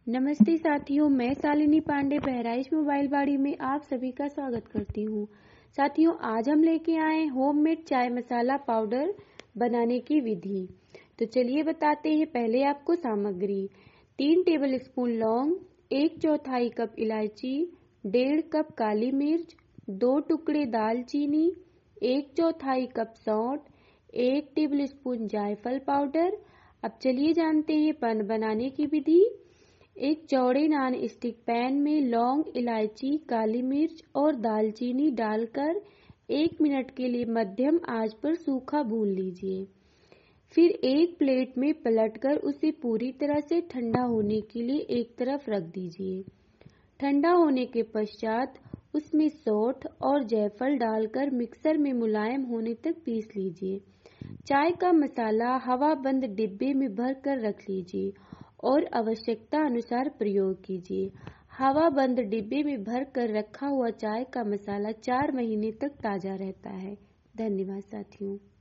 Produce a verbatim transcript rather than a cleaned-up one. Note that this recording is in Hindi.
नमस्ते साथियों, मैं शालिनी पांडे बहराइच मोबाइल बाड़ी में आप सभी का स्वागत करती हूँ। साथियों, आज हम लेके आए होममेड चाय मसाला पाउडर बनाने की विधि। तो चलिए बताते हैं। पहले आपको सामग्री: तीन टेबल स्पून लौंग, एक चौथाई कप इलायची, डेढ़ कप काली मिर्च, दो टुकड़े दालचीनी, एक चौथाई कप सौंठ, एक टेबल स्पून जायफल पाउडर। अब चलिए जानते हैं पन बनाने की विधि। एक चौड़े नॉन स्टिक पैन में लौंग, इलायची, काली मिर्च और दालचीनी डालकर एक मिनट के लिए मध्यम आंच पर सूखा भून लीजिए। फिर एक प्लेट में पलटकर उसे पूरी तरह से ठंडा होने के लिए एक तरफ रख दीजिए। ठंडा होने के पश्चात उसमें सौंठ और जायफल डालकर मिक्सर में मुलायम होने तक पीस लीजिए। चाय का मसाला हवा बंद डिब्बे में भर कर रख लीजिए और आवश्यकता अनुसार प्रयोग कीजिए। हवा बंद डिब्बे में भर कर रखा हुआ चाय का मसाला चार महीने तक ताजा रहता है। धन्यवाद साथियों।